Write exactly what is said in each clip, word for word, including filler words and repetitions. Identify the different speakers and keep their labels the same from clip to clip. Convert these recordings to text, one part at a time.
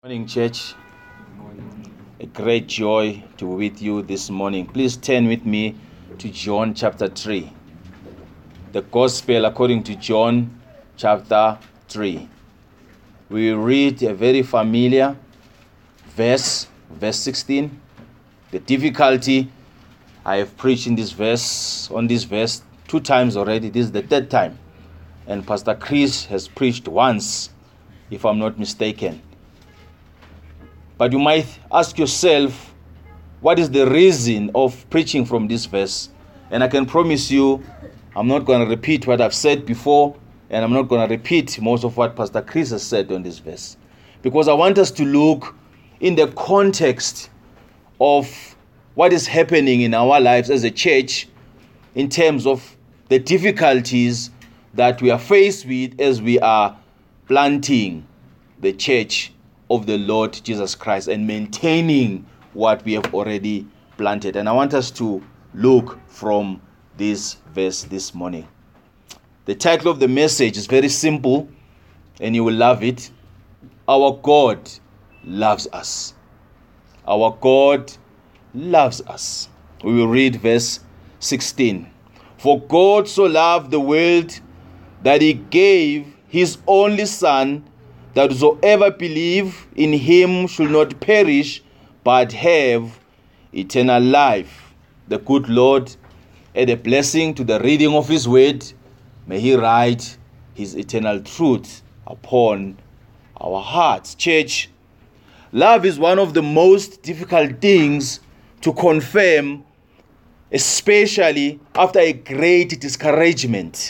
Speaker 1: Morning, church. A great joy to be with you this morning. Please turn with me to John chapter three. The Gospel according to John chapter three. We read a very familiar verse, verse sixteen. The difficulty, I have preached in this verse, on this verse two times already. This is the third time. And Pastor Chris has preached once, if I'm not mistaken. But you might ask yourself, what is the reason of preaching from this verse? And I can promise you, I'm not going to repeat what I've said before, and I'm not going to repeat most of what Pastor Chris has said on this verse. Because I want us to look in the context of what is happening in our lives as a church in terms of the difficulties that we are faced with as we are planting the church of the Lord Jesus Christ and maintaining what we have already planted. And I want us to look from this verse this morning. The title of the message is very simple, and you will love it. Our God loves us. Our God loves us. We will read verse sixteen. For God so loved the world that he gave his only Son, that whosoever believe in him should not perish, but have eternal life. The good Lord add a blessing to the reading of his word. May he write his eternal truth upon our hearts. Church, love is one of the most difficult things to confirm, especially after a great discouragement.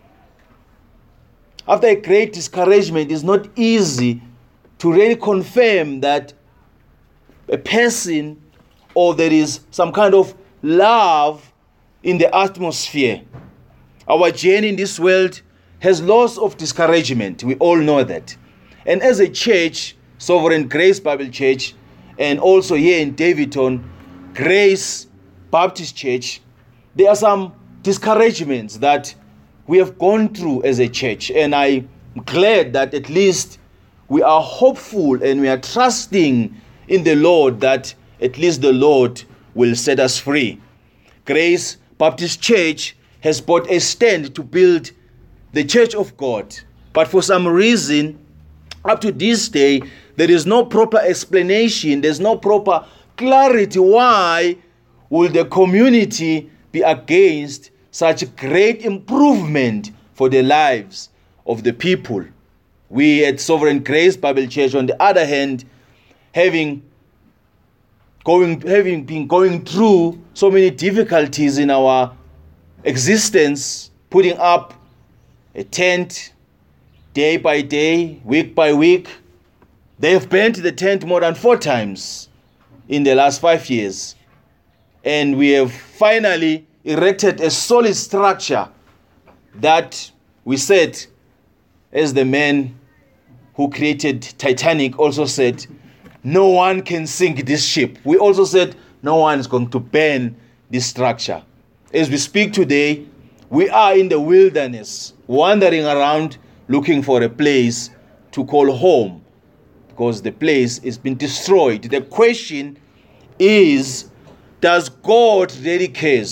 Speaker 1: After a great discouragement, it's not easy to really confirm that a person or there is some kind of love in the atmosphere. Our journey in this world has lots of discouragement. We all know that. And as a church, Sovereign Grace Bible Church, and also here in Davidton, Grace Baptist Church, there are some discouragements that we have gone through as a church, and I'm glad that at least we are hopeful and we are trusting in the Lord that at least the Lord will set us free. Grace Baptist Church has bought a stand to build the church of God, but for some reason, up to this day, there is no proper explanation, there's no proper clarity why will the community be against such great improvement for the lives of the people. We at Sovereign Grace Bible Church, on the other hand, having going having been going through so many difficulties in our existence, putting up a tent day by day, week by week. They have bent the tent more than four times in the last five years. And we have finally erected a solid structure that we said, as the man who created Titanic also said, no one can sink this ship. We also said, no one is going to burn this structure. As we speak today, we are in the wilderness, wandering around looking for a place to call home, because the place has been destroyed. The question is, does God really care?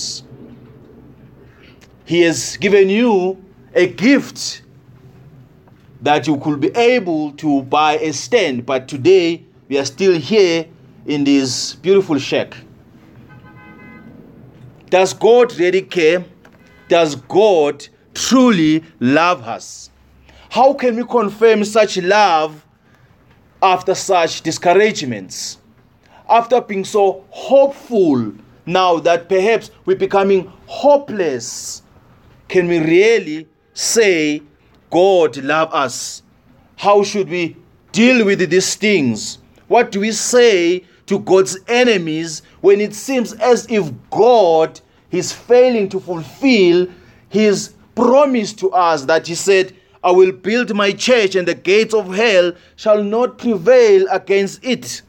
Speaker 1: He has given you a gift that you could be able to buy a stand, but today we are still here in this beautiful shack. Does God really care? Does God truly love us? How can we confirm such love after such discouragements? After being so hopeful, now that perhaps we're becoming hopeless, can we really say God loves us? How should we deal with these things? What do we say to God's enemies when it seems as if God is failing to fulfill his promise to us that he said, I will build my church and the gates of hell shall not prevail against it.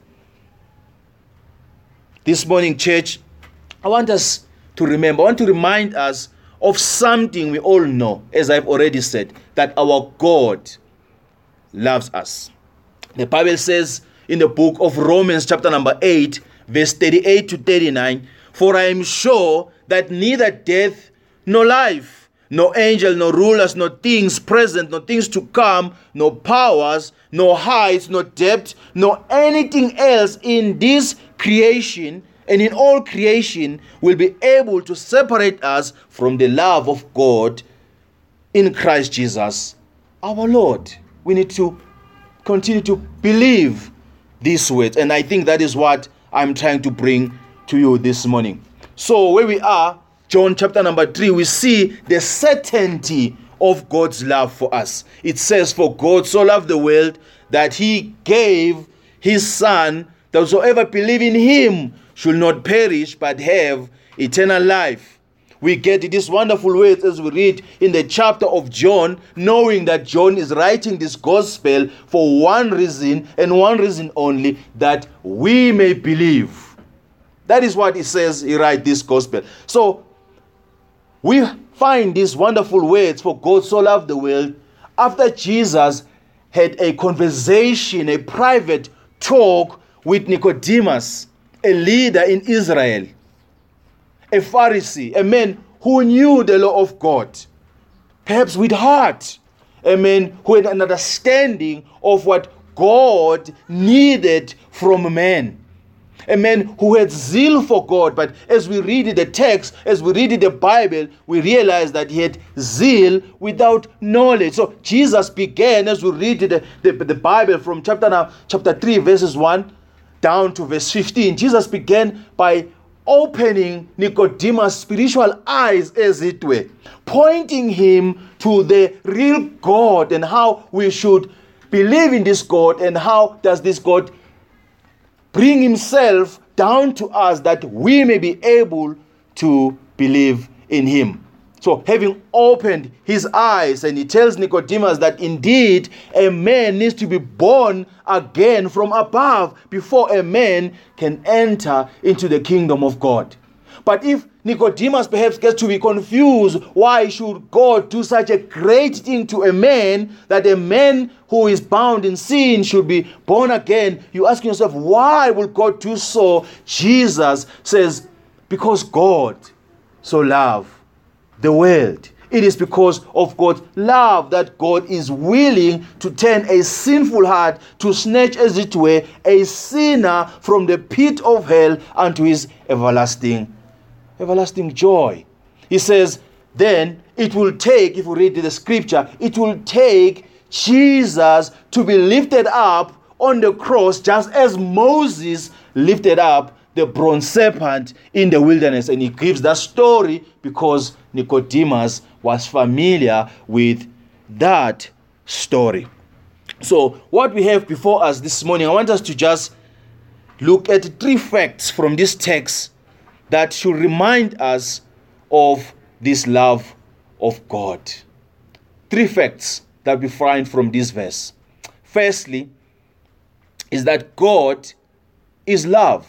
Speaker 1: This morning, church, I want us to remember, I want to remind us of something we all know, as I've already said, that our God loves us. The Bible says in the book of Romans chapter number eight, verse thirty-eight to thirty-nine. For I am sure that neither death nor life, no angel, no rulers, no things present, no things to come, no powers, no height, no depth, no anything else in this creation and in all creation will be able to separate us from the love of God in Christ Jesus our Lord. We need to continue to believe these words, and I think that is what I'm trying to bring to you this morning. So where we are, John chapter number three, we see the certainty of God's love for us. It says, for God so loved the world that he gave his son, that whosoever believe in him should not perish but have eternal life. We get these wonderful words as we read in the chapter of John, knowing that John is writing this gospel for one reason and one reason only, that we may believe. That is what he says he writes this gospel. So we find these wonderful words, for God so loved the world, after Jesus had a conversation, a private talk with Nicodemus, a leader in Israel, a Pharisee, a man who knew the law of God, perhaps with heart, a man who had an understanding of what God needed from man, a man who had zeal for God. But as we read the text, as we read the Bible, we realize that he had zeal without knowledge. So Jesus began, as we read the, the, the Bible from chapter, chapter three, verses one down to verse fifteen, Jesus began by opening Nicodemus' spiritual eyes, as it were, pointing him to the real God and how we should believe in this God, and how does this God bring himself down to us that we may be able to believe in him. So having opened his eyes, and he tells Nicodemus that indeed a man needs to be born again from above before a man can enter into the kingdom of God. But if Nicodemus perhaps gets to be confused, why should God do such a great thing to a man, that a man who is bound in sin should be born again? You ask yourself, why will God do so? Jesus says, because God so loved the world. It is because of God's love that God is willing to turn a sinful heart, to snatch, as it were, a sinner from the pit of hell unto his everlasting, everlasting joy. He says, then it will take, if we read the scripture, it will take Jesus to be lifted up on the cross, just as Moses lifted up the bronze serpent in the wilderness. And he gives that story because Nicodemus was familiar with that story. So what we have before us this morning, I want us to just look at three facts from this text that should remind us of this love of God. Three facts that we find from this verse. Firstly, is that God is love.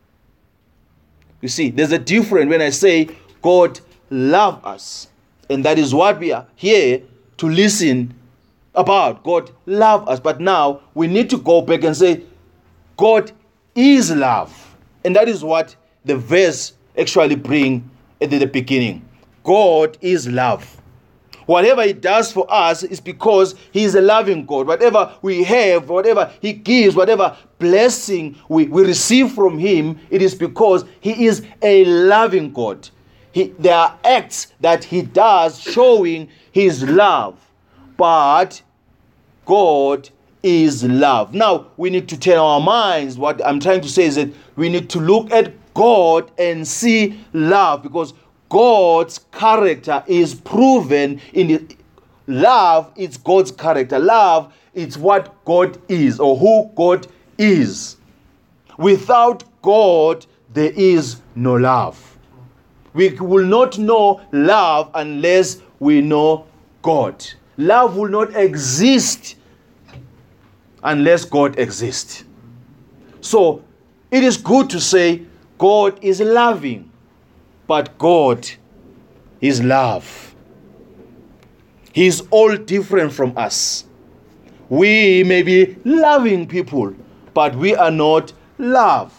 Speaker 1: You see, there's a difference when I say God loves us, and that is what we are here to listen about. God loves us, but now we need to go back and say God is love, and that is what the verse actually brings at the beginning. God is love. Whatever he does for us is because he is a loving God. Whatever we have, whatever he gives, whatever blessing we, we receive from him, it is because he is a loving God. He, there are acts that he does showing his love. But God is love. Now, we need to turn our minds. What I'm trying to say is that we need to look at God and see love, because God's character is proven in the love. It's God's character. Love is what God is, or who God is. Without God, there is no love. We will not know love unless we know God. Love will not exist unless God exists. So it is good to say God is loving, but God is love. He is all different from us. We may be loving people, but we are not love.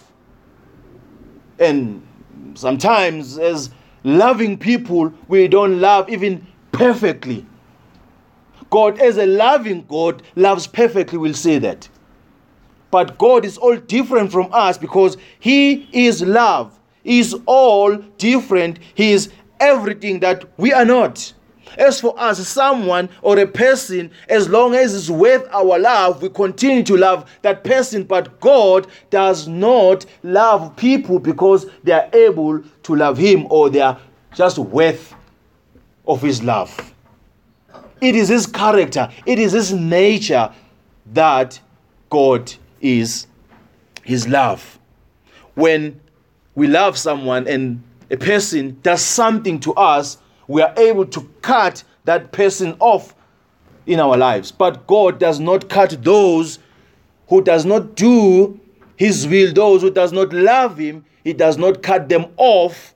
Speaker 1: And sometimes as loving people, we don't love even perfectly. God, as a loving God, loves perfectly, we'll say that. But God is all different from us because He is love. He is all different. He is everything that we are not. As for us, someone or a person, as long as it's worth our love, we continue to love that person. But God does not love people because they are able to love Him or they are just worth of His love. It is His character, it is His nature that God is His love. When we love someone and a person does something to us, we are able to cut that person off in our lives. But God does not cut those who does not do His will, those who does not love Him. He does not cut them off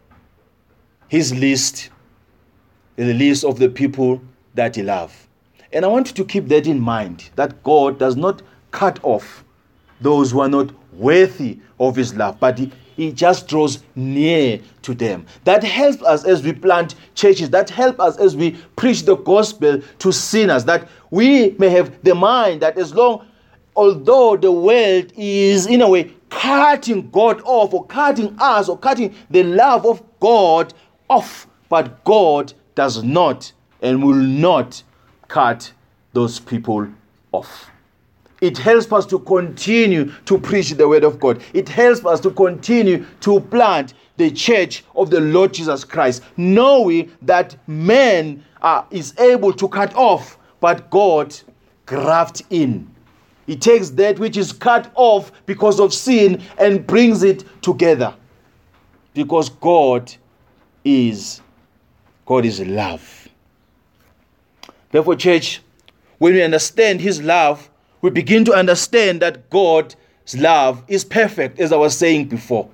Speaker 1: His list, the list of the people that He loves. And I want you to keep that in mind, that God does not cut off those who are not worthy of His love, but He He just draws near to them. That helps us as we plant churches. That helps us as we preach the gospel to sinners. That we may have the mind that as long, although the world is in a way cutting God off or cutting us or cutting the love of God off, but God does not and will not cut those people off. It helps us to continue to preach the word of God. It helps us to continue to plant the church of the Lord Jesus Christ, knowing that man uh, is able to cut off, but God grafts in. He takes that which is cut off because of sin and brings it together. Because God is, God is love. Therefore, church, when we understand His love, we begin to understand that God's love is perfect, as I was saying before.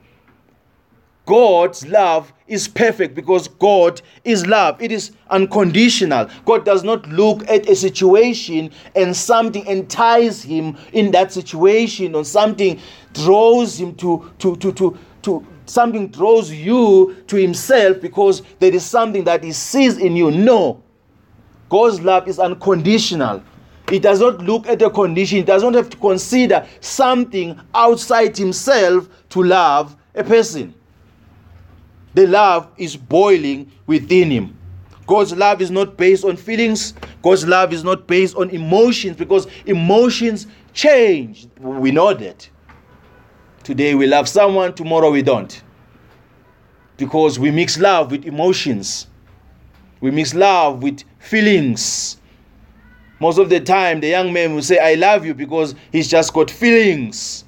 Speaker 1: God's love is perfect because God is love. It is unconditional. God does not look at a situation and something entices Him in that situation, or something draws Him to, to, to, to, to something draws you to Himself because there is something that He sees in you. No. God's love is unconditional. It does not look at a condition. It does not have to consider something outside Himself to love a person. The love is boiling within Him. God's love is not based on feelings. God's love is not based on emotions, because emotions change. We know that. Today we love someone, tomorrow we don't. Because we mix love with emotions. We mix love with feelings. Most of the time, the young man will say, I love you, because he's just got feelings.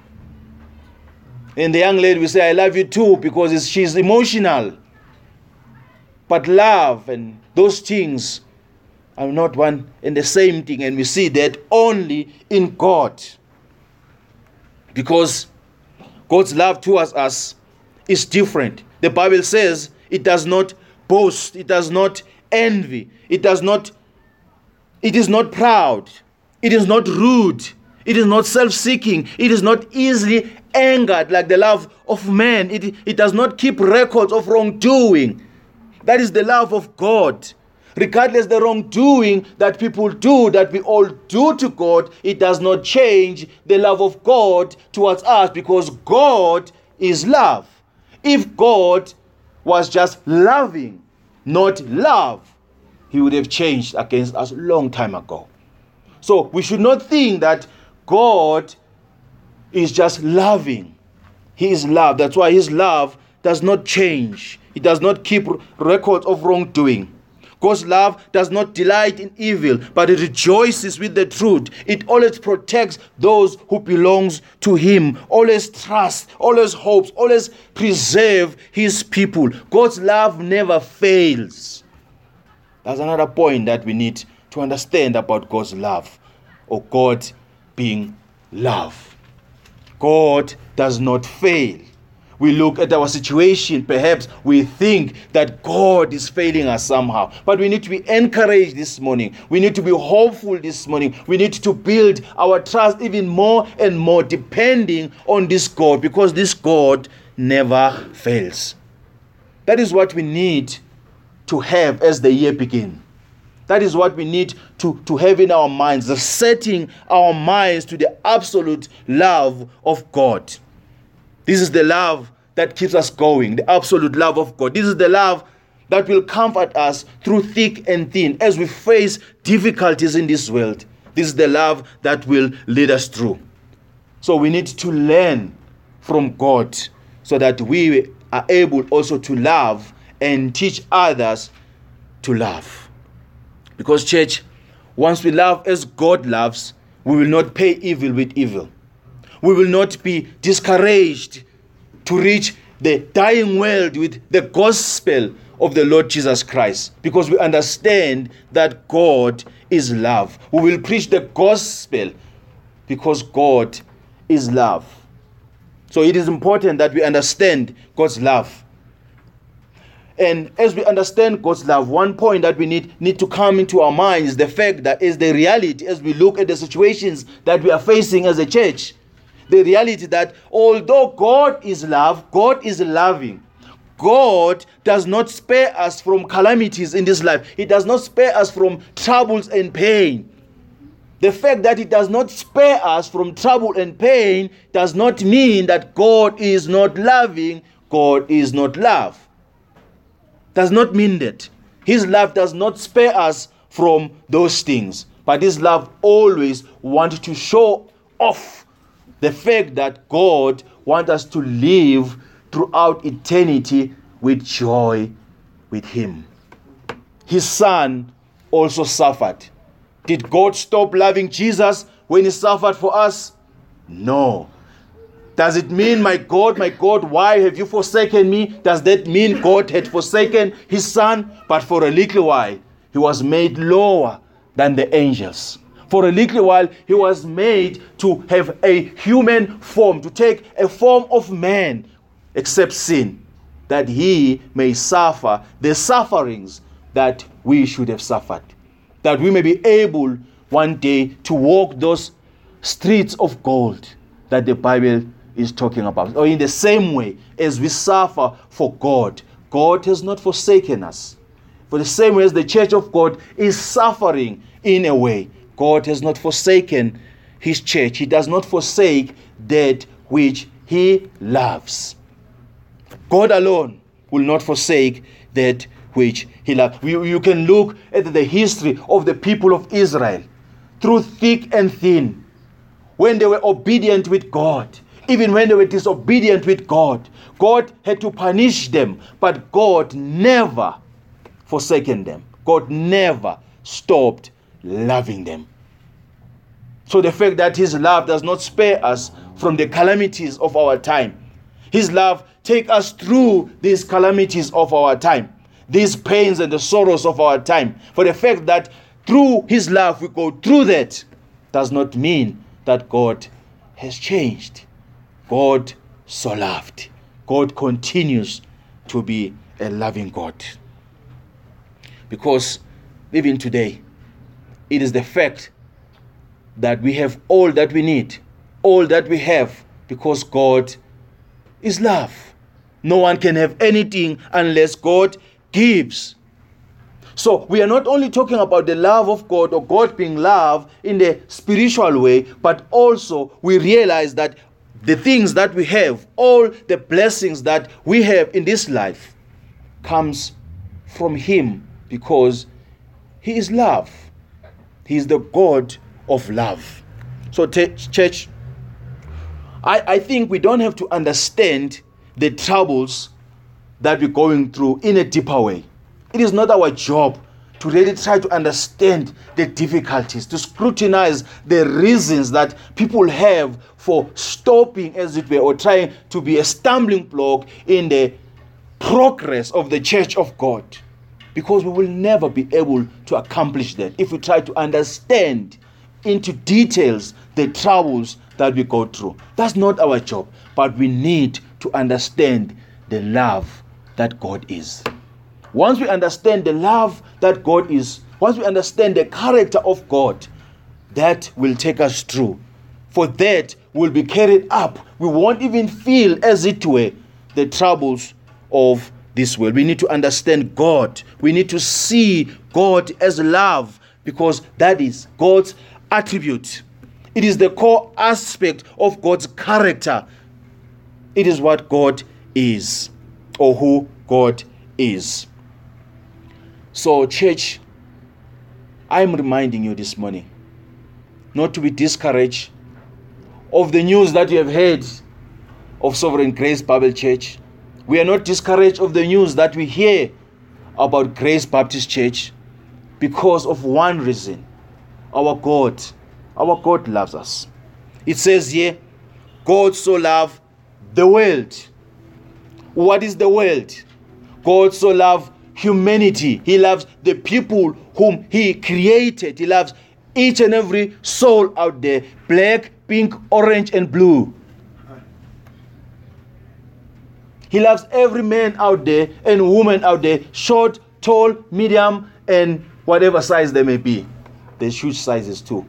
Speaker 1: And the young lady will say, I love you too, because she's emotional. But love and those things are not one and the same thing. And we see that only in God. Because God's love towards us is different. The Bible says it does not boast, it does not envy, it does not It is not proud. It is not rude. It is not self-seeking. It is not easily angered like the love of man. It, it does not keep records of wrongdoing. That is the love of God. Regardless the wrongdoing that people do, that we all do to God, it does not change the love of God towards us, because God is love. If God was just loving, not love, He would have changed against us a long time ago. So we should not think that God is just loving. He is love. That's why His love does not change. It does not keep records of wrongdoing. God's love does not delight in evil, but it rejoices with the truth. It always protects those who belongs to Him, always trusts, always hopes, always preserve His people. God's love never fails. That's another point that we need to understand about God's love, or God being love. God does not fail. we look at our situation, perhaps we think that God is failing us somehow. But we need to be encouraged this morning. We need to be hopeful this morning. We need to build our trust even more and more, depending on this God, because this God never fails. That is what we need to have as the year begins. That is what we need to, to have in our minds, the setting our minds to the absolute love of God. This is the love that keeps us going, the absolute love of God. This is the love that will comfort us through thick and thin as we face difficulties in this world. This is the love that will lead us through. So we need to learn from God so that we are able also to love and teach others to love. Because, church, once we love as God loves, we will not pay evil with evil. We will not be discouraged to reach the dying world with the gospel of the Lord Jesus Christ, because we understand that God is love. We will preach the gospel because God is love. So it is important that we understand God's love. And as we understand God's love, one point that we need, need to come into our minds is the fact that is the reality as we look at the situations that we are facing as a church. The reality that although God is love, God is loving. God does not spare us from calamities in this life. He does not spare us from troubles and pain. The fact that He does not spare us from trouble and pain does not mean that God is not loving, God is not love. Does not mean that. His love does not spare us from those things. But His love always wants to show off the fact that God wants us to live throughout eternity with joy with Him. His Son also suffered. Did God stop loving Jesus when He suffered for us? No. Does it mean, my God, my God, why have you forsaken me? Does that mean God had forsaken His Son? But for a little while, He was made lower than the angels. For a little while, He was made to have a human form, to take a form of man, except sin, that He may suffer the sufferings that we should have suffered, that we may be able one day to walk those streets of gold that the Bible is talking about. Or in the same way as we suffer for God, God has not forsaken us. For the same way as the church of God is suffering in a way, God has not forsaken His church. He does not forsake that which He loves. God alone will not forsake that which He loves. You, you can look at the history of the people of Israel through thick and thin. When they were obedient with God, even when they were disobedient with God, God had to punish them, but God never forsaken them. God never stopped loving them. So the fact that His love does not spare us from the calamities of our time. His love takes us through these calamities of our time, these pains and the sorrows of our time. For the fact that through His love we go through that does not mean that God has changed. God so loved. God continues to be a loving God. Because even today, it is the fact that we have all that we need, all that we have, because God is love. No one can have anything unless God gives. So we are not only talking about the love of God or God being love in the spiritual way, but also we realize that the things that we have, all the blessings that we have in this life comes from Him, because He is love. He is the God of love. So t- church, I, I think we don't have to understand the troubles that we're going through in a deeper way. It is not our job to really try to understand the difficulties, to scrutinize the reasons that people have for stopping, as it were, or trying to be a stumbling block in the progress of the church of God. Because we will never be able to accomplish that if we try to understand into details the troubles that we go through. That's not our job, but we need to understand the love that God is. Once we understand the love that God is, once we understand the character of God, that will take us through. For that will be carried up. We won't even feel, as it were, the troubles of this world. We need to understand God. We need to see God as love, because that is God's attribute. It is the core aspect of God's character. It is what God is, or who God is. So, church, I'm reminding you this morning not to be discouraged of the news that you have heard of Sovereign Grace Bible Church. We are not discouraged of the news that we hear about Grace Baptist Church, because of one reason. Our God, our God loves us. It says here, God so loved the world. What is the world? God so loved humanity. He loves the people whom He created. He loves each and every soul out there, black, pink, orange, and blue. He loves every man out there and woman out there, short, tall, medium, and whatever size they may be. There's huge sizes too.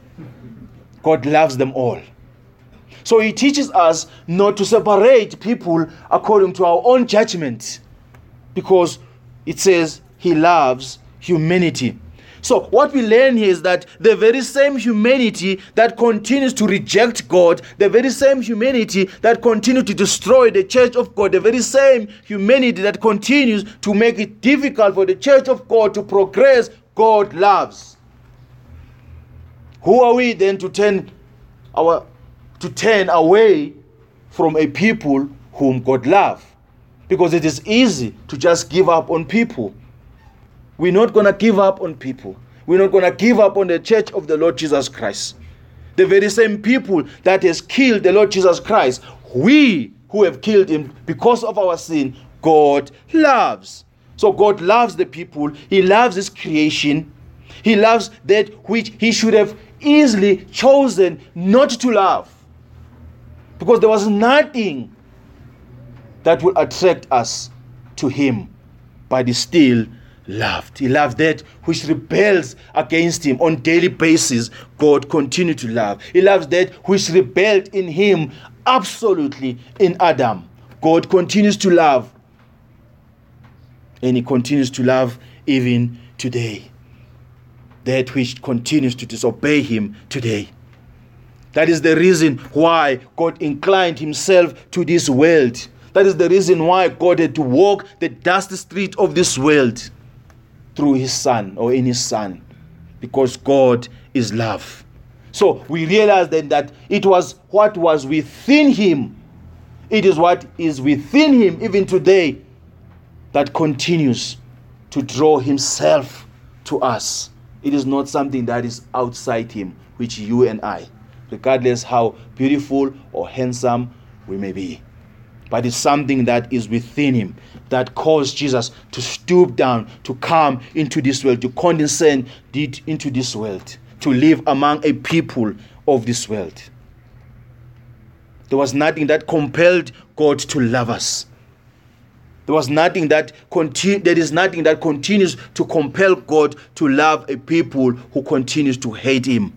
Speaker 1: God loves them all. So He teaches us not to separate people according to our own judgment, because it says He loves humanity. So what we learn here is that the very same humanity that continues to reject God, the very same humanity that continues to destroy the church of God, the very same humanity that continues to make it difficult for the church of God to progress, God loves. Who are we then to turn our to turn away from a people whom God loves? Because it is easy to just give up on people. We're not going to give up on people. We're not going to give up on the church of the Lord Jesus Christ. The very same people that has killed the Lord Jesus Christ, we who have killed Him because of our sin, God loves. So God loves the people. He loves His creation. He loves that which He should have easily chosen not to love. Because there was nothing that will attract us to Him, but He still loved. He loved that which rebels against Him on daily basis. God continued to love. He loves that which rebelled in Him absolutely in Adam. God continues to love. And He continues to love even today. That which continues to disobey Him today. That is the reason why God inclined Himself to this world. That is the reason why God had to walk the dusty street of this world through His Son, or in His Son, because God is love. So we realize then that it was what was within Him, it is what is within Him even today that continues to draw Himself to us. It is not something that is outside Him, which you and I, regardless how beautiful or handsome we may be, but it's something that is within Him that caused Jesus to stoop down, to come into this world, to condescend into this world, to live among a people of this world. There was nothing that compelled God to love us. There was nothing that continue, there is nothing that continues to compel God to love a people who continues to hate Him.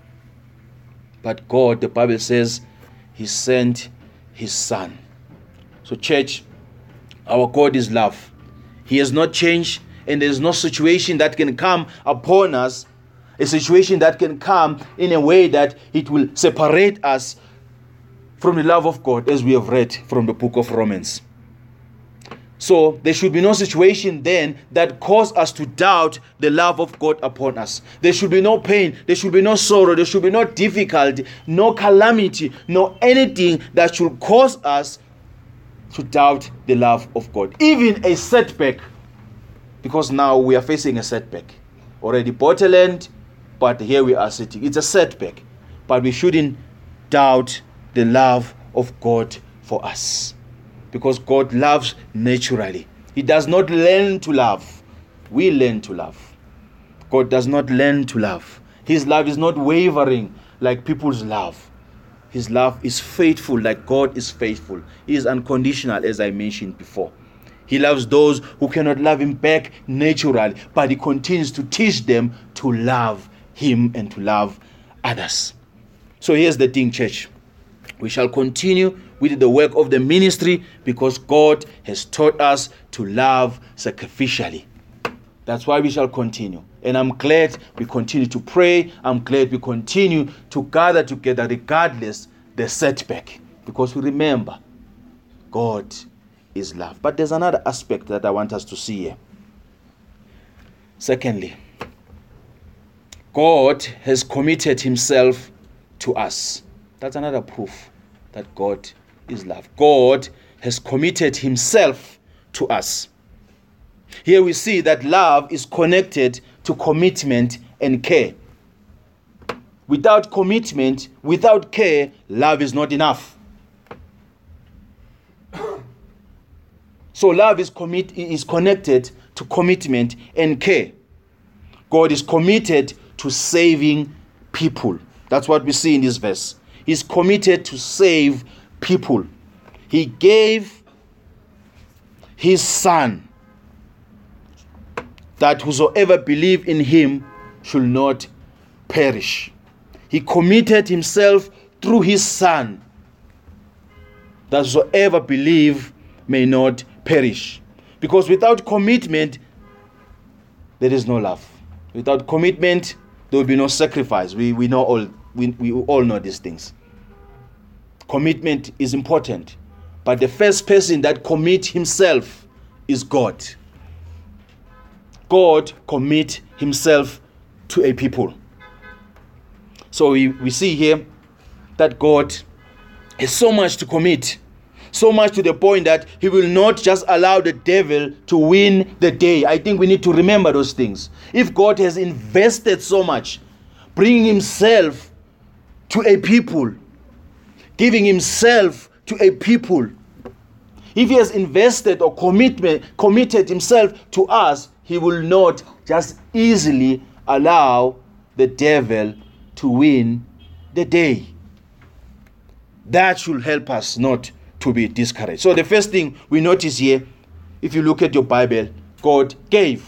Speaker 1: But God, the Bible says, He sent His Son. So church, our God is love. He has not changed, and there is no situation that can come upon us, a situation that can come in a way that it will separate us from the love of God, as we have read from the book of Romans. So there should be no situation then that cause us to doubt the love of God upon us. There should be no pain, there should be no sorrow, there should be no difficulty, no calamity, no anything that should cause us to doubt the love of God. Even a setback, because now we are facing a setback. Already bought a land, but here we are sitting. It's a setback, but we shouldn't doubt the love of God for us. Because God loves naturally. He does not learn to love. We learn to love. God does not learn to love. His love is not wavering like people's love. His love is faithful, like God is faithful. He is unconditional, as I mentioned before. He loves those who cannot love him back naturally, but he continues to teach them to love him and to love others. So here's the thing, church. We shall continue with the work of the ministry because God has taught us to love sacrificially. That's why we shall continue. And I'm glad we continue to pray. I'm glad we continue to gather together regardless the setback. Because we remember, God is love. But there's another aspect that I want us to see here. Secondly, God has committed himself to us. That's another proof that God is love. God has committed himself to us. Here we see that love is connected to commitment and care. Without commitment, without care, love is not enough. So love is commit is connected to commitment and care. God is committed to saving people. That's what we see in this verse. He's committed to save people. He gave his son, that whosoever believe in him should not perish. He committed himself through his son, that whosoever believe may not perish. Because without commitment, there is no love. Without commitment, there will be no sacrifice. We we know all we, we all know these things. Commitment is important. But the first person that commits himself is God. God commit himself to a people. So we, we see here that God has so much to commit. So much to the point that he will not just allow the devil to win the day. I think we need to remember those things. If God has invested so much, bringing himself to a people, giving himself to a people, if he has invested or commitment, committed himself to us, he will not just easily allow the devil to win the day. That should help us not to be discouraged. So the first thing we notice here, if you look at your Bible, God gave.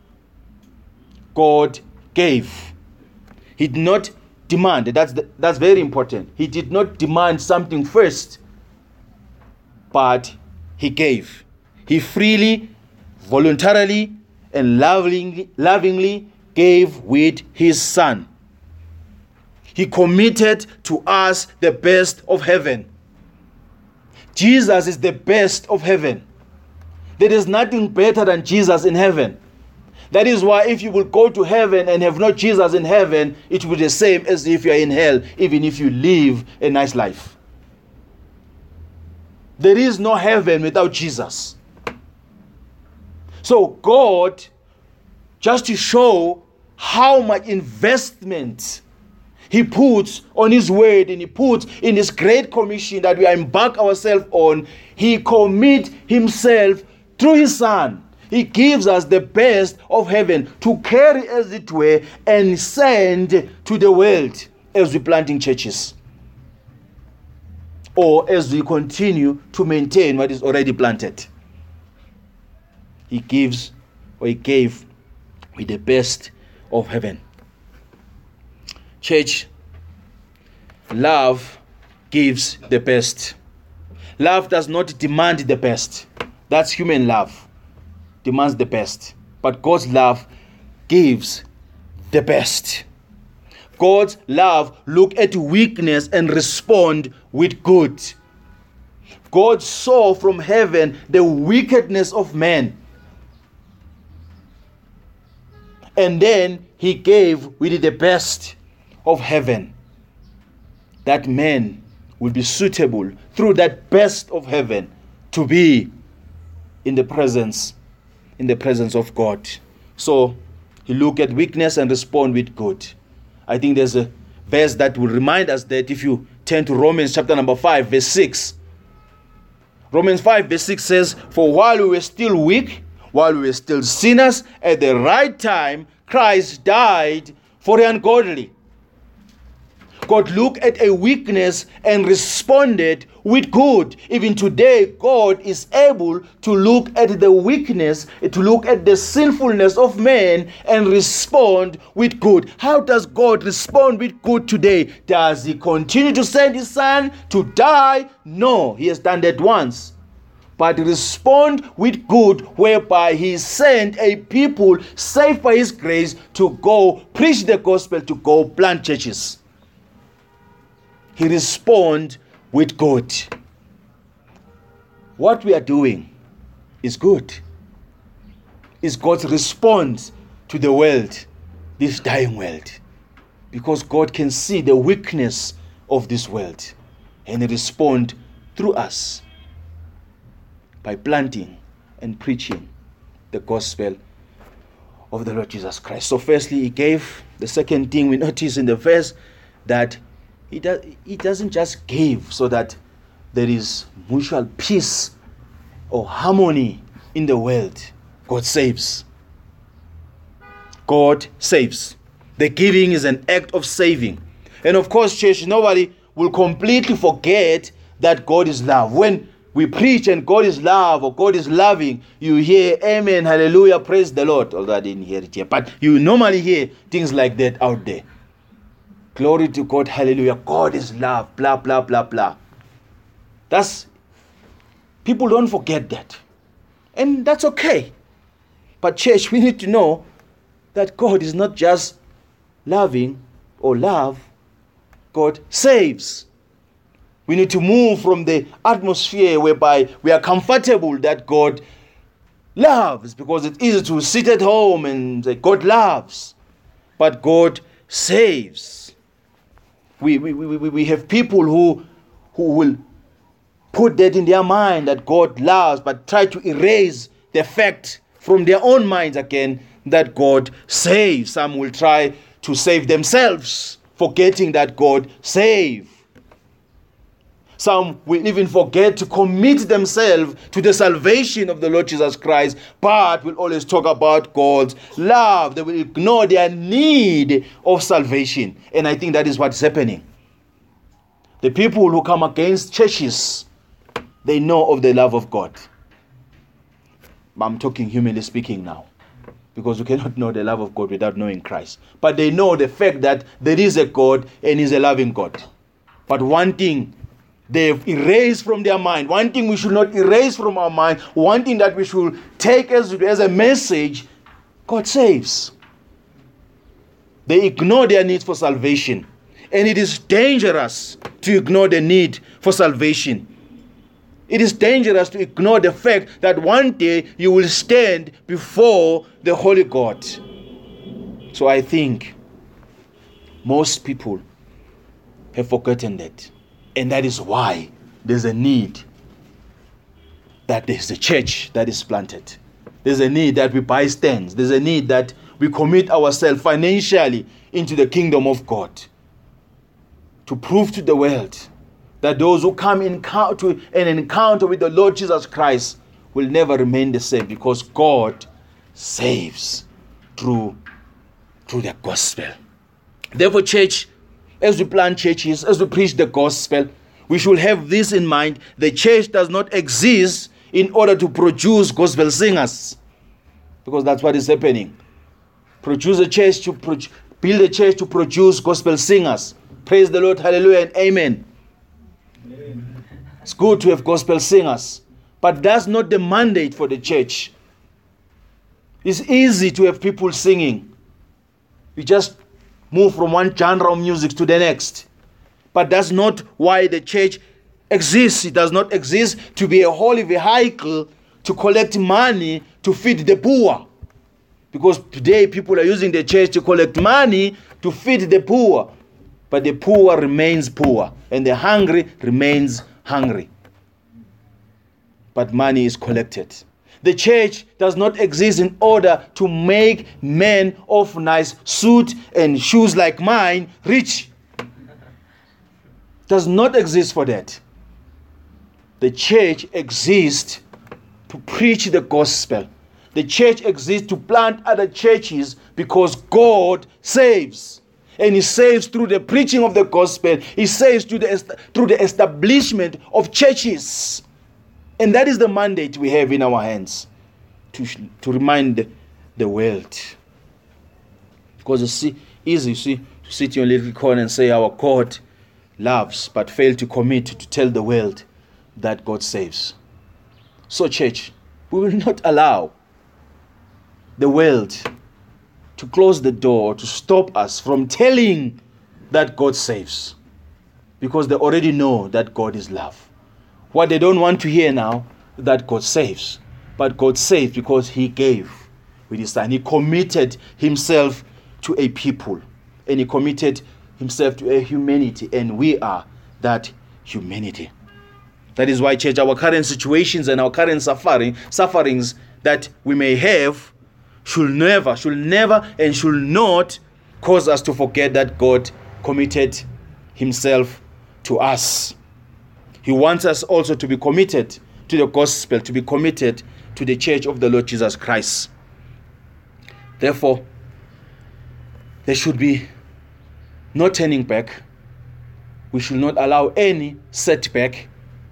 Speaker 1: God gave. He did not demand. That's the, that's very important. He did not demand something first, but he gave. He freely, voluntarily, and lovingly, lovingly gave with his son. He committed to us the best of heaven. Jesus is the best of heaven. There is nothing better than Jesus in heaven. That is why if you will go to heaven and have not Jesus in heaven, it will be the same as if you are in hell, even if you live a nice life. There is no heaven without Jesus. So God, just to show how much investment he puts on his word and he puts in this great commission that we embark ourselves on, he commits himself through his son. He gives us the best of heaven to carry, as it were, and send to the world as we planting churches, or as we continue to maintain what is already planted. He gives, or he gave with the best of heaven. Church, love gives the best. Love does not demand the best. That's human love. Demands the best. But God's love gives the best. God's love look at weakness and respond with good. God saw from heaven the wickedness of man. And then he gave with the best of heaven, that man will be suitable through that best of heaven to be in the presence in the presence of God. So he look at weakness and respond with good. I think there's a verse that will remind us that if you turn to Romans chapter number five, verse six. Romans five, verse six says, "For while we were still weak, while we were still sinners, at the right time Christ died for the ungodly." God looked at a weakness and responded with good. Even today, God is able to look at the weakness, to look at the sinfulness of man and respond with good. How does God respond with good today? Does he continue to send his son to die? No, he has done that once. But respond with good, whereby he sent a people saved by his grace to go preach the gospel, to go plant churches. He responds with good. What we are doing is good. It's God's response to the world, this dying world. Because God can see the weakness of this world, and he responds through us by planting and preaching the gospel of the Lord Jesus Christ. So firstly, he gave. The second thing we notice in the verse, that he, does, he doesn't just give so that there is mutual peace or harmony in the world. God saves. God saves. The giving is an act of saving. And of course, church, nobody will completely forget that God is love. When we preach and God is love, or God is loving, you hear amen, hallelujah, praise the Lord. Although I didn't hear it here, but you normally hear things like that out there. Glory to God, hallelujah, God is love, blah, blah, blah, blah. That's, people don't forget that. And that's okay. But church, we need to know that God is not just loving or love, God saves. We need to move from the atmosphere whereby we are comfortable that God loves, because it's easy to sit at home and say God loves, but God saves. We, we, we, we have people who, who will put that in their mind that God loves, but try to erase the fact from their own minds again that God saves. Some will try to save themselves, forgetting that God saves. Some will even forget to commit themselves to the salvation of the Lord Jesus Christ, but will always talk about God's love. They will ignore their need of salvation. And I think that is what is happening. The people who come against churches, they know of the love of God. I'm talking humanly speaking now, because you cannot know the love of God without knowing Christ. But they know the fact that there is a God and he's a loving God. But one thing they've erased from their mind, one thing we should not erase from our mind, one thing that we should take as, as a message, God saves. They ignore their need for salvation. And it is dangerous to ignore the need for salvation. It is dangerous to ignore the fact that one day you will stand before the Holy God. So I think most people have forgotten that. And that is why there's a need that there's a church that is planted. There's a need that we buy stands. There's a need that we commit ourselves financially into the kingdom of God, to prove to the world that those who come in to an encounter with the Lord Jesus Christ will never remain the same, because God saves through, through the gospel. Therefore, church, as we plant churches, as we preach the gospel, we should have this in mind. The church does not exist in order to produce gospel singers, because that's what is happening. Produce a church to pro- build a church to produce gospel singers. Praise the Lord, hallelujah, and amen. Amen. It's good to have gospel singers, but that's not the mandate for the church. It's easy to have people singing. You just move from one genre of music to the next. But that's not why the church exists. It does not exist to be a holy vehicle to collect money to feed the poor. Because today people are using the church to collect money to feed the poor. But the poor remains poor, and the hungry remains hungry. But money is collected. The church does not exist in order to make men of nice suit and shoes like mine rich. Does not exist for that. The church exists to preach the gospel. The church exists to plant other churches because God saves. And he saves through the preaching of the gospel. He saves through the, through the establishment of churches. And that is the mandate we have in our hands, to, to remind the world. Because it's see, easy, you see, to sit in a little corner and say our God loves, but fail to commit to tell the world that God saves. So church, we will not allow the world to close the door, to stop us from telling that God saves. Because they already know that God is love. What they don't want to hear now, that God saves. But God saves because he gave with his son. He committed himself to a people. And he committed himself to a humanity. And we are that humanity. That is why, church, our current situations and our current suffering, sufferings that we may have should never, should never and should not cause us to forget that God committed himself to us. He wants us also to be committed to the gospel, to be committed to the church of the Lord Jesus Christ. Therefore, there should be no turning back. We should not allow any setback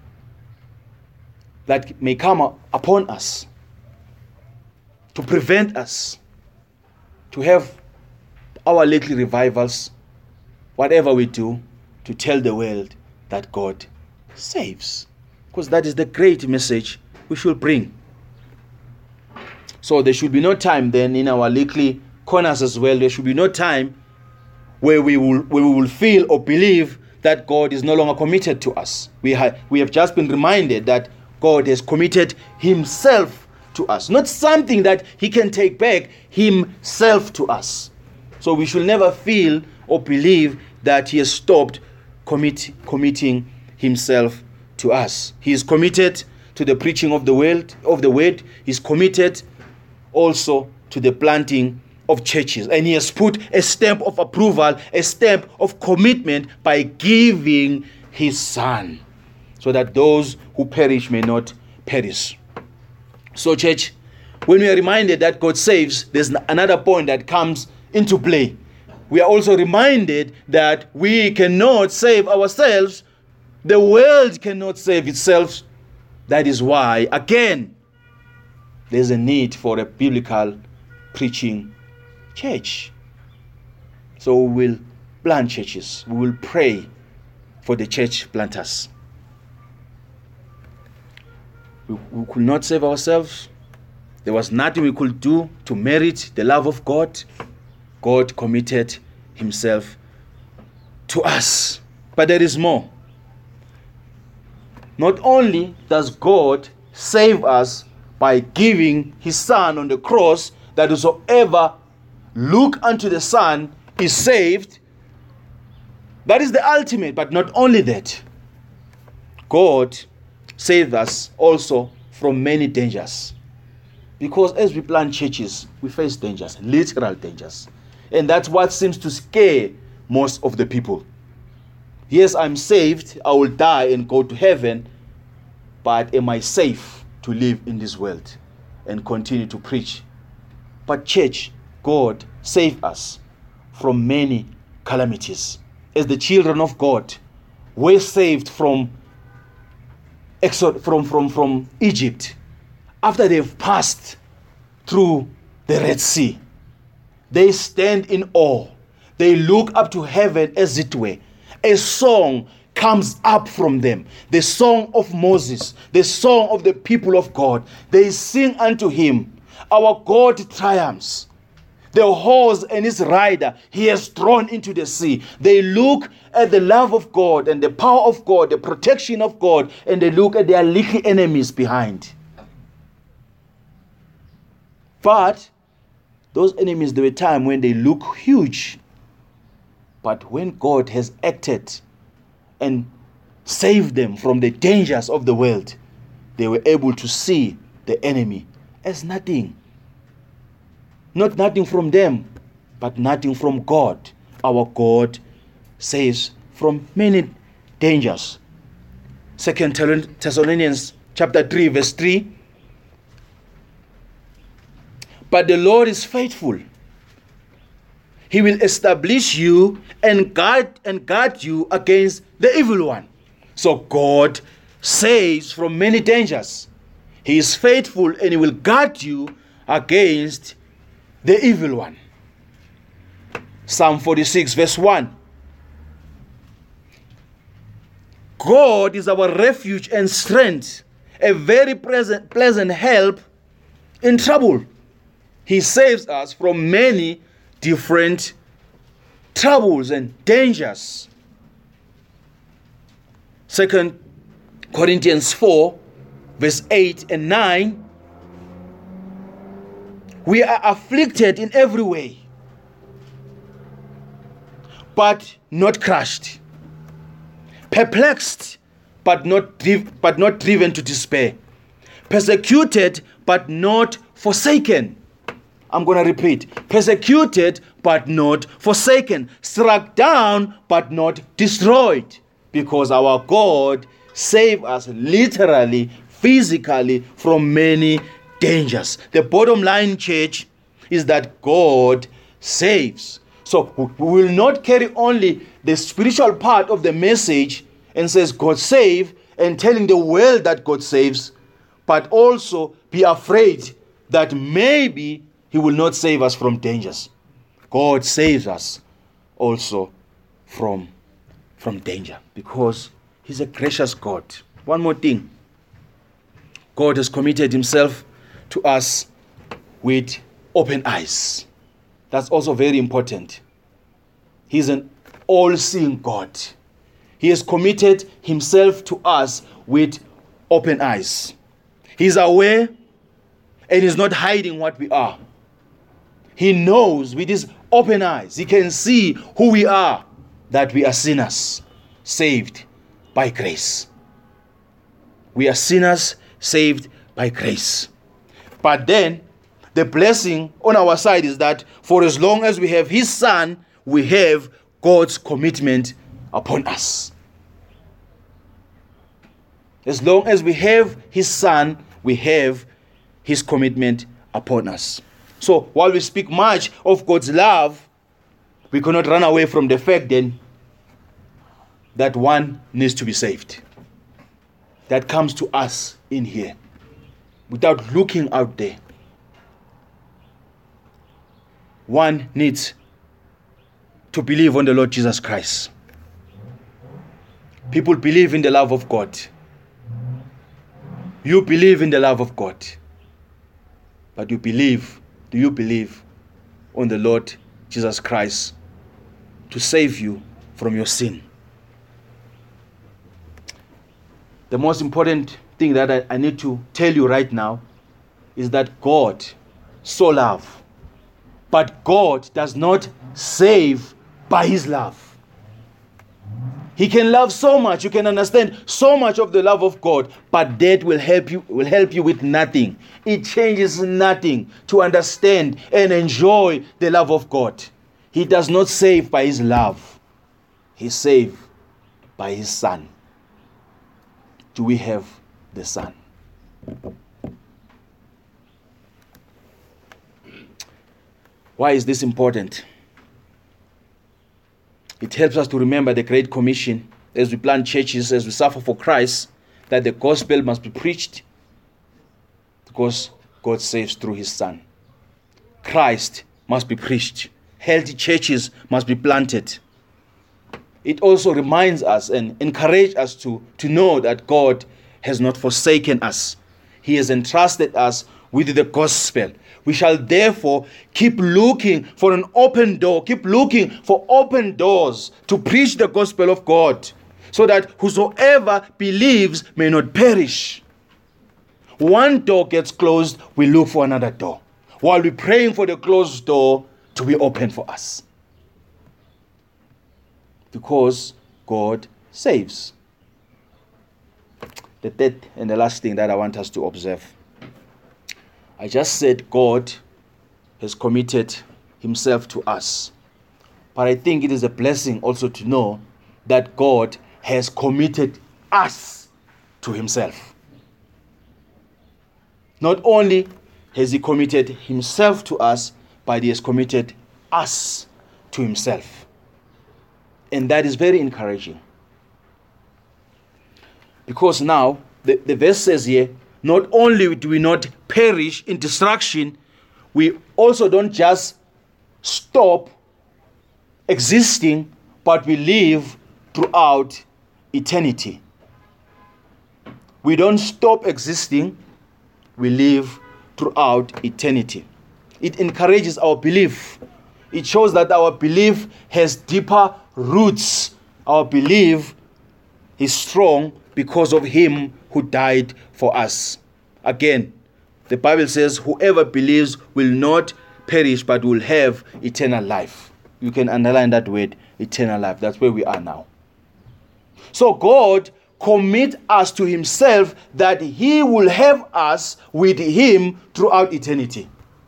Speaker 1: that may come upon us to prevent us to have our little revivals, whatever we do, to tell the world that God saves. Because that is the great message we should bring. So there should be no time then in our little corners as well. There should be no time where we will, where we will feel or believe that God is no longer committed to us. We, ha- we have just been reminded that God has committed himself to us. Not something that he can take back, himself to us. So we should never feel or believe that he has stopped commit, committing himself to us. He is committed to the preaching of the word, of the word. He's committed also to the planting of churches. And he has put a stamp of approval, a stamp of commitment by giving his son, so that those who perish may not perish. So, church, when we are reminded that God saves, there's another point that comes into play. We are also reminded that we cannot save ourselves. The world cannot save itself. That is why, again, there's a need for a biblical preaching church. So we will plant churches. We will pray for the church planters. We, we could not save ourselves. There was nothing we could do to merit the love of God. God committed himself to us. But there is more. Not only does God save us by giving his son on the cross, that whosoever look unto the Son is saved. That is the ultimate. But not only that, God saved us also from many dangers. Because as we plant churches, we face dangers, literal dangers. And that's what seems to scare most of the people. Yes, I'm saved, I will die and go to heaven, but am I safe to live in this world and continue to preach? But church, God saved us from many calamities. As the children of God, we're saved from, from, from, from Egypt. After they've passed through the Red Sea, they stand in awe. They look up to heaven as it were. A song comes up from them. The song of Moses, the song of the people of God. They sing unto him, our God triumphs. The horse and his rider he has thrown into the sea. They look at the love of God and the power of God, the protection of God, and they look at their little enemies behind. But those enemies, there were times when they look huge. But when God has acted and saved them from the dangers of the world, they were able to see the enemy as nothing. Not nothing from them, but nothing from God. Our God saves from many dangers. Second Thessalonians chapter three, verse three. But the Lord is faithful. He will establish you and guard and guard you against the evil one. So God saves from many dangers. He is faithful and he will guard you against the evil one. Psalm forty-six verse one. God is our refuge and strength, a very present, pleasant help in trouble. He saves us from many different troubles and dangers. Second Corinthians four, verse eight and nine. We are afflicted in every way, but not crushed. Perplexed, but not, driv- but not driven to despair. Persecuted, but not forsaken. I'm going to repeat. Persecuted, but not forsaken. Struck down, but not destroyed. Because our God saved us literally, physically, from many dangers. The bottom line, church, is that God saves. So we will not carry only the spiritual part of the message and says God save and telling the world that God saves, but also be afraid that maybe he will not save us from dangers. God saves us also from, from danger because he's a gracious God. One more thing. God has committed himself to us with open eyes. That's also very important. He's an all-seeing God. He has committed himself to us with open eyes. He's aware and he's not hiding what we are. He knows with his open eyes. He can see who we are, that we are sinners, saved by grace. We are sinners, saved by grace. But then, the blessing on our side is that for as long as we have his Son, we have God's commitment upon us. As long as we have his Son, we have his commitment upon us. So while we speak much of God's love, we cannot run away from the fact then that one needs to be saved. That comes to us in here without looking out there. One needs to believe on the Lord Jesus Christ. People believe in the love of God. You believe in the love of God. But you believe, do you believe on the Lord Jesus Christ to save you from your sin? The most important thing that I, I need to tell you right now is that God so loved. But God does not save by his love. He can love so much, you can understand so much of the love of God, but that will help you will help you with nothing. It changes nothing to understand and enjoy the love of God. He does not save by his love. He saves by his Son. Do we have the Son? Why is this important? It helps us to remember the Great Commission as we plant churches, as we suffer for Christ, that the gospel must be preached because God saves through his Son. Christ must be preached. Healthy churches must be planted. It also reminds us and encourages us to, to know that God has not forsaken us. He has entrusted us with the gospel. We shall therefore keep looking for an open door, keep looking for open doors to preach the gospel of God, so that whosoever believes may not perish. One door gets closed, we look for another door, while we're praying for the closed door to be open for us. Because God saves. The third and the last thing that I want us to observe. I just said God has committed himself to us. But I think it is a blessing also to know that God has committed us to himself. Not only has he committed himself to us, but he has committed us to himself. And that is very encouraging. Because now, the, the verse says here, not only do we not perish in destruction, we also don't just stop existing, but we live throughout eternity. We don't stop existing, we live throughout eternity. It encourages our belief. It shows that our belief has deeper roots. Our belief is strong because of him who died for us. Again, the Bible says, whoever believes will not perish but will have eternal life. You can underline that word, eternal life. That's where we are now. So God commit us to himself that he will have us with him throughout eternity.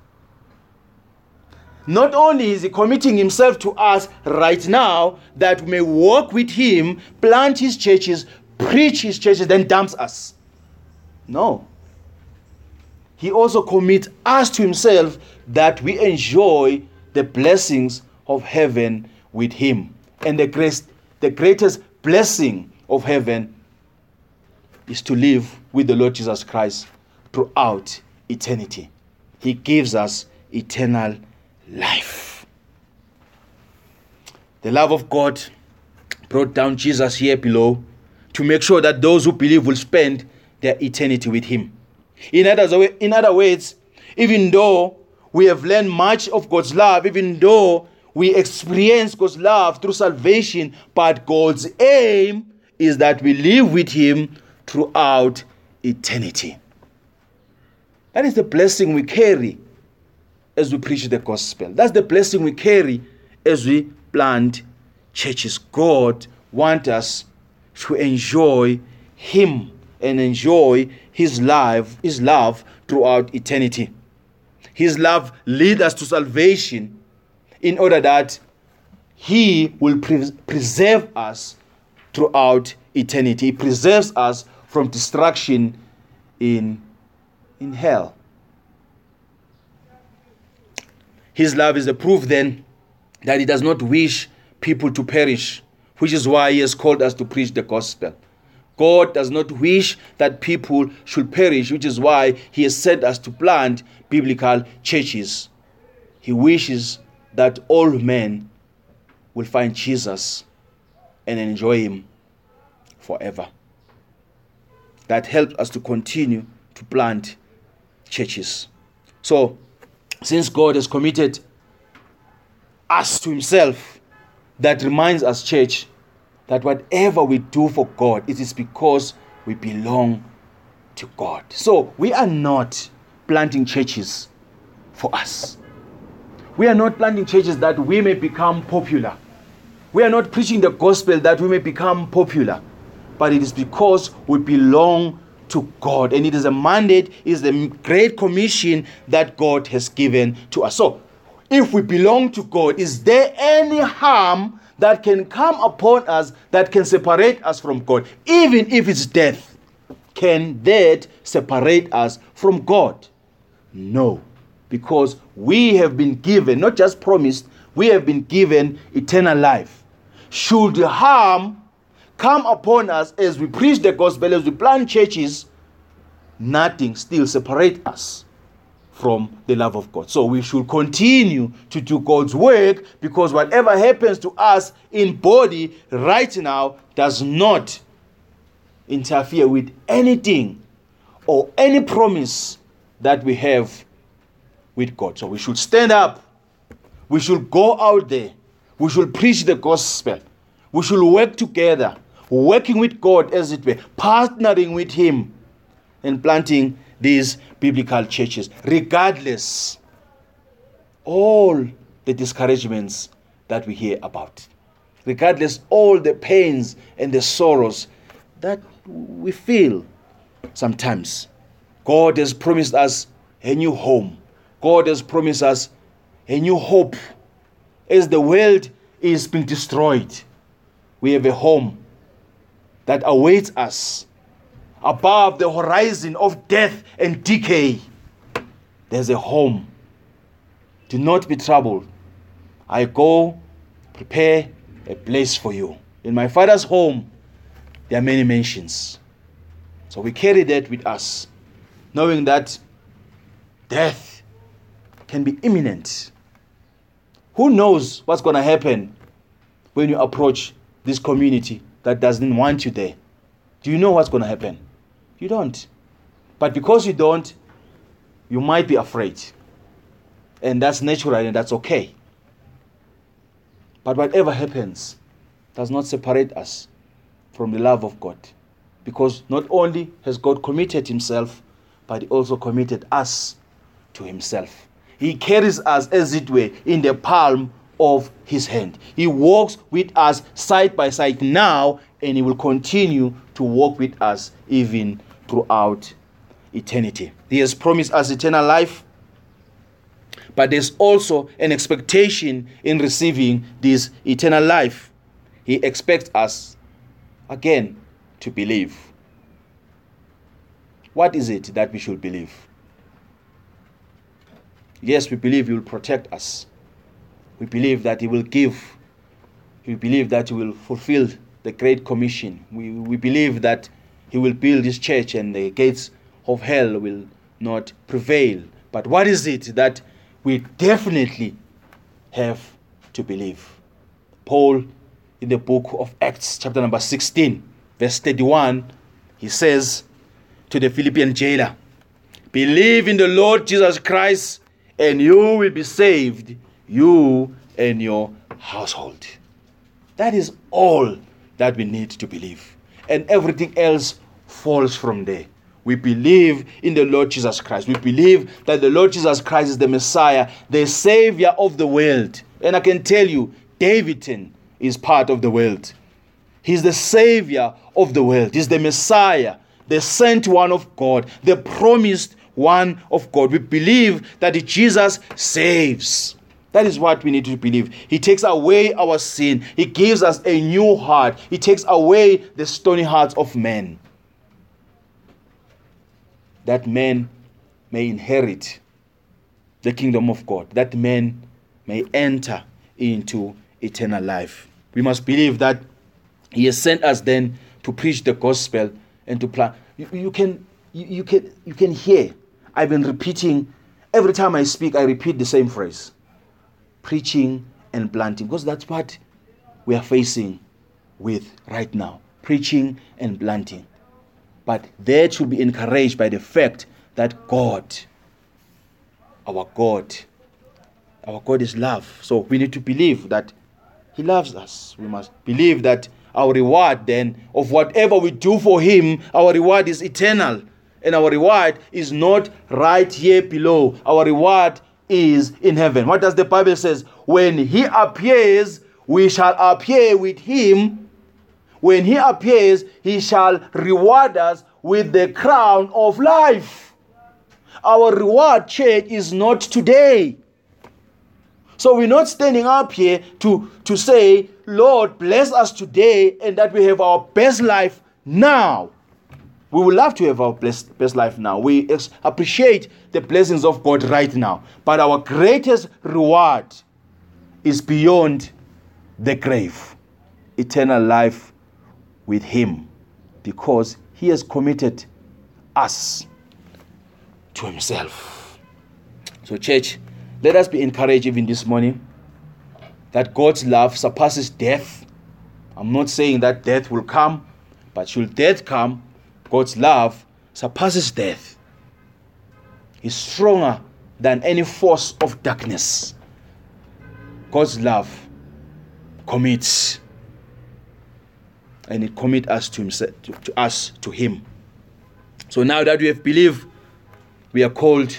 Speaker 1: Not only is he committing himself to us right now, that we may walk with him, plant his churches, preach his churches, then dumps us. No. He also commits us to himself that we enjoy the blessings of heaven with him. And the greatest, the greatest blessing of heaven is to live with the Lord Jesus Christ throughout eternity. He gives us eternal life. The love of God brought down Jesus here below to make sure that those who believe will spend their eternity with him. In other, in other words, even though we have learned much of God's love, even though we experience God's love through salvation, but God's aim is that we live with him throughout eternity. That is the blessing we carry as we preach the gospel. That's the blessing we carry as we plant churches. God wants us to enjoy him and enjoy his life, his love throughout eternity. His love leads us to salvation in order that he will pre- preserve us throughout eternity. He preserves us from destruction in, in hell. His love is the proof then that he does not wish people to perish, which is why he has called us to preach the gospel. God does not wish that people should perish, which is why he has sent us to plant biblical churches. He wishes that all men will find Jesus and enjoy him forever. That helps us to continue to plant churches. So, since God has committed us to himself, that reminds us, church, that whatever we do for God, it is because we belong to God. So we are not planting churches for us. We are not planting churches that we may become popular. We are not preaching the gospel that we may become popular. But it is because we belong to God. And it is a mandate, it is the great commission that God has given to us. So if we belong to God, is there any harm that can come upon us that can separate us from God? Even if it's death, can that separate us from God? No, because we have been given, not just promised, we have been given eternal life. Should harm come upon us as we preach the gospel, as we plant churches, nothing still separates us from the love of God. So we should continue to do God's work, because whatever happens to us in body right now does not interfere with anything or any promise that we have with God. So we should stand up. We should go out there. We should preach the gospel. We should work together, working with God as it were, partnering with him and planting these biblical churches, regardless all the discouragements that we hear about, regardless all the pains and the sorrows that we feel sometimes. God has promised us a new home. God has promised us a new hope. As the world is being destroyed, we have a home that awaits us. Above the horizon of death and decay, there's a home. Do not be troubled. I go prepare a place for you. In my Father's home, there are many mansions. So we carry that with us, knowing that death can be imminent. Who knows what's going to happen when you approach this community that doesn't want you there? Do you know what's going to happen? You don't. But because you don't, you might be afraid. And that's natural and that's okay. But whatever happens does not separate us from the love of God. Because not only has God committed himself, but he also committed us to himself. He carries us, as it were, in the palm of his hand. He walks with us side by side now, and he will continue to walk with us even throughout eternity. He has promised us eternal life, but there's also an expectation in receiving this eternal life. He expects us, again, to believe. What is it that we should believe? Yes, we believe he will protect us. We believe that he will give. We believe that he will fulfill the Great Commission. We, we believe that he will build his church and the gates of hell will not prevail. But what is it that we definitely have to believe? Paul, in the book of Acts, chapter number sixteen, verse thirty-one, he says to the Philippian jailer, "Believe in the Lord Jesus Christ, and you will be saved, you and your household." That is all that we need to believe. And everything else falls from there. We believe in the Lord Jesus Christ. We believe that the Lord Jesus Christ is the Messiah, the Savior of the world. And I can tell you, Davidton is part of the world. He's the Savior of the world. He's the Messiah, the sent one of God, the promised one of God. We believe that Jesus saves. That is what we need to believe. He takes away our sin. He gives us a new heart. He takes away the stony hearts of men, that men may inherit the kingdom of God, that men may enter into eternal life. We must believe that he has sent us then to preach the gospel and to plan. You, you can you, you can you can hear. I've been repeating every time I speak. I repeat the same phrase: preaching and planting, because that's what we are facing with right now. Preaching and planting. But they should be encouraged by the fact that God, our God, our God is love. So we need to believe that he loves us. We must believe that our reward then of whatever we do for him, our reward is eternal. And our reward is not right here below. Our reward is in heaven. What does the Bible says? When he appears, we shall appear with him. When he appears, he shall reward us with the crown of life. Our reward, church, is not today. So we're not standing up here to, to say, Lord, bless us today, and that we have our best life now. We would love to have our best, best life now. We ex- appreciate the blessings of God right now. But our greatest reward is beyond the grave. Eternal life with him, because he has committed us to himself. So church, let us be encouraged even this morning that God's love surpasses death. I'm not saying that death will come, but should death come, God's love surpasses death. It's stronger than any force of darkness. God's love commits, and it commits us to himself, to, to us, to him. So now that we have believed, we are called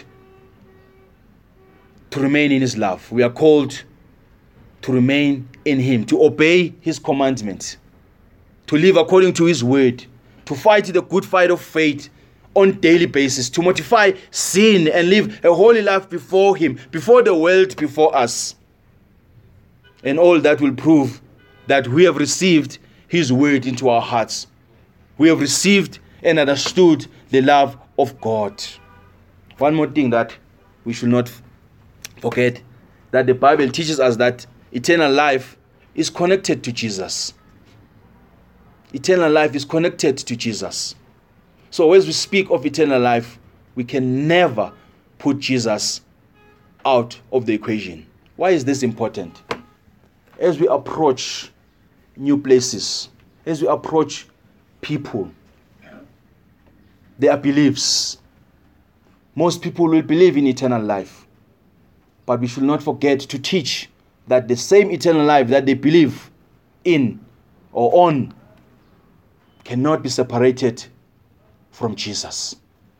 Speaker 1: to remain in his love. We are called to remain in him, to obey his commandments, to live according to his word, to fight the good fight of faith on a daily basis, to mortify sin and live a holy life before him, before the world, before us. And all that will prove that we have received his word into our hearts. We have received and understood the love of God. One more thing that we should not forget, that the Bible teaches us that eternal life is connected to Jesus. Eternal life is connected to Jesus. So as we speak of eternal life, we can never put Jesus out of the equation. Why is this important? As we approach new places, as we approach people, their beliefs, most people will believe in eternal life. But we should not forget to teach that the same eternal life that they believe in or on cannot be separated from Jesus.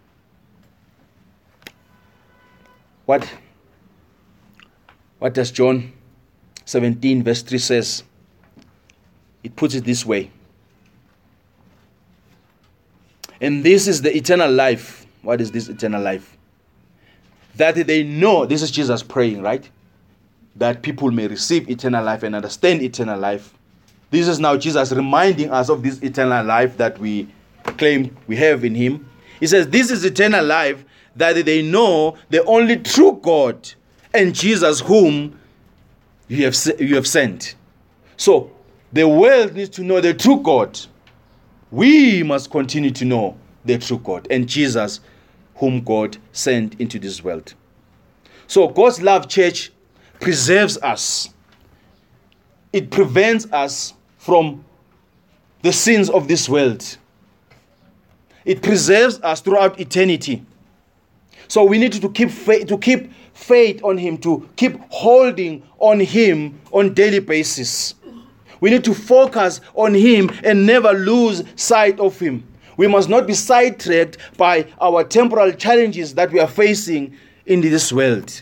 Speaker 1: What, what does John seventeen verse three says? It puts it this way. And this is the eternal life. What is this eternal life? That they know, this is Jesus praying, right? That people may receive eternal life and understand eternal life. This is now Jesus reminding us of this eternal life that we claim we have in him. He says, this is eternal life, that they know the only true God and Jesus whom you have, you have sent. So, the world needs to know the true God. We must continue to know the true God and Jesus whom God sent into this world. So, God's love, church, preserves us. It prevents us from the sins of this world. It preserves us throughout eternity. So we need to keep faith, to keep faith on him, to keep holding on him on daily basis. We need to focus on him and never lose sight of him. We must not be sidetracked by our temporal challenges that we are facing in this world.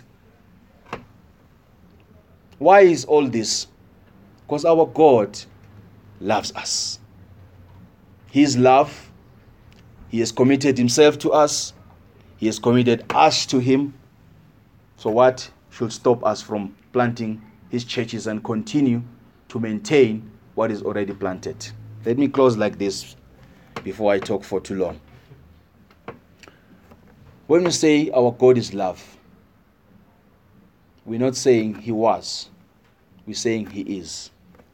Speaker 1: Why is all this? Because our God loves us. His love, he has committed himself to us. He has committed us to him. So what should stop us from planting his churches and continue to maintain what is already planted? Let me close like this before I talk for too long. When we say our God is love, we're not saying he was. We're saying he is.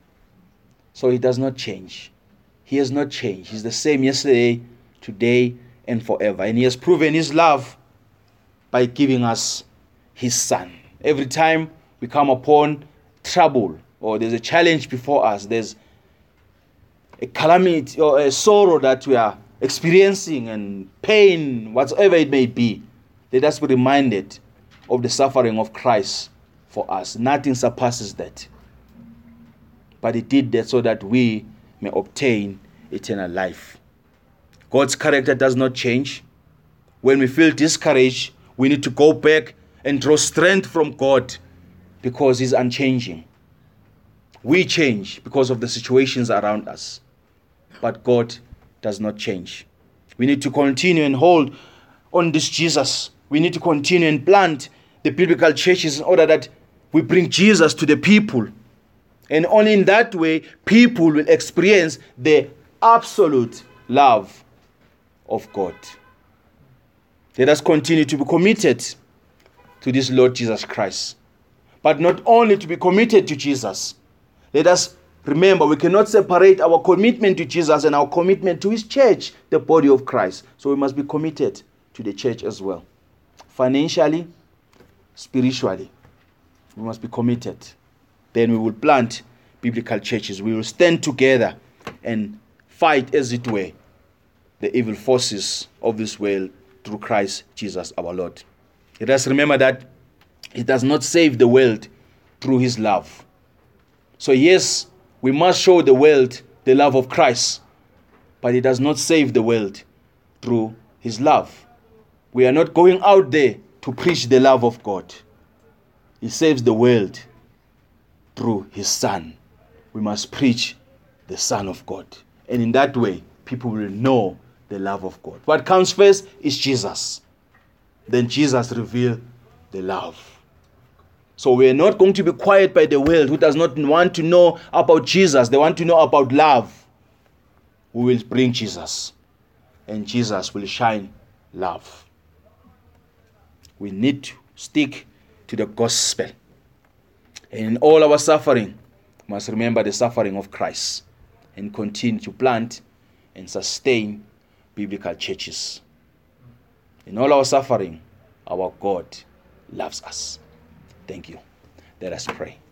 Speaker 1: So he does not change. He has not changed. He's the same yesterday, today, and forever. And he has proven his love by giving us his son. Every time we come upon trouble or there's a challenge before us, there's a calamity or a sorrow that we are experiencing and pain, whatsoever it may be, let us be reminded of the suffering of Christ for us. Nothing surpasses that. But he did that so that we may obtain eternal life. God's character does not change. When we feel discouraged, we need to go back and draw strength from God because he's unchanging. We change because of the situations around us. But God does not change. We need to continue and hold on this Jesus. We need to continue and plant the biblical churches in order that we bring Jesus to the people. And only in that way, people will experience the absolute love of God. Let us continue to be committed to this Lord Jesus Christ. But not only to be committed to Jesus. Let us remember, we cannot separate our commitment to Jesus and our commitment to his church, the body of Christ. So we must be committed to the church as well. Financially, spiritually, we must be committed. Then we will plant biblical churches. We will stand together and fight, as it were, the evil forces of this world through Christ Jesus our Lord. Let us remember that he does not save the world through his love. So yes, we must show the world the love of Christ, but he does not save the world through his love. We are not going out there to preach the love of God. He saves the world through his Son. We must preach the Son of God. And in that way, people will know the love of God. What comes first is Jesus. Then Jesus reveals the love. So we are not going to be quiet by the world who does not want to know about Jesus. They want to know about love. We will bring Jesus. And Jesus will shine love. We need to stick to the gospel. And in all our suffering, We must remember the suffering of Christ and continue to plant and sustain biblical churches. In all our suffering, our God loves us. Thank you. Let us pray.